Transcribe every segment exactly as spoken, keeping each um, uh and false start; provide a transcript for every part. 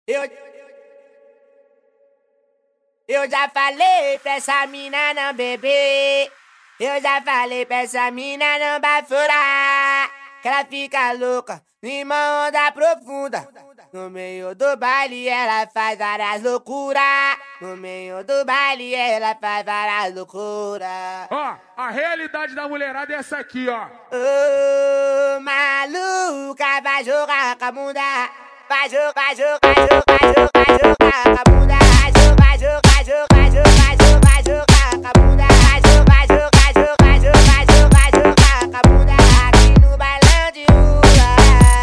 Eu, eu já falei pra essa mina não beber. Eu já falei pra essa mina não bafurar. Que ela fica louca numa onda profunda. No meio do baile ela faz várias loucuras. No meio do baile ela faz várias loucuras. Ó, a realidade da mulherada é essa aqui, ó. Ô, maluca, vai jogar com a bunda. Vai jogar, vai jogar, vai jogar, vai jogar, vai jogar com a bunda. Vai jogar, jogar, jogar, jogar, jogar, jogar com a bunda. Vai jogar, jogar, jogar, jogar, jogar, jogar com a bunda. Aqui no bailão de rua.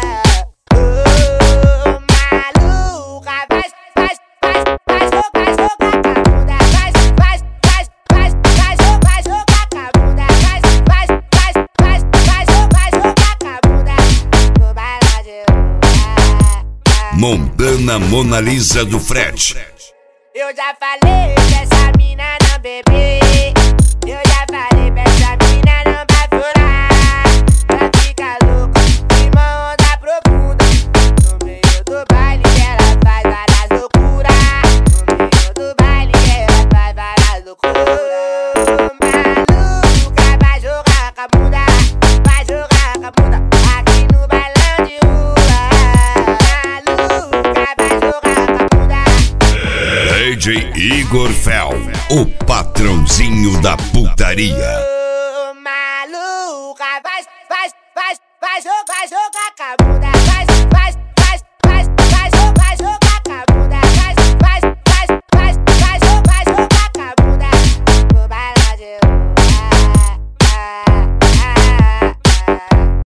Ô, maluca, vai, vai, vai, vai jogar, jogar com a bunda. Vai, vai, vai, vai, vai jogar, jogar com a bunda. Vai, vai, vai, vai, vai jogar, jogar com a bunda. No bailão de rua. Montana Mona Lisa do Fred. Eu já falei pra essa mina não beber. Eu já falei pra essa mina não bafurar. Ela fica louca numa onda profunda. No meio do baile ela faz várias loucuras. No meio do baile ela faz várias loucuras. Maluca, vai jogar com a bunda. Vai jogar com a bunda. Aqui no bailão de rua. Maluca, vai jogar com a bunda. D J Igor Fel, o patrãozinho da putaria. Ô, maluca, vai, vai, vai, vai jogar, jogar com a bunda.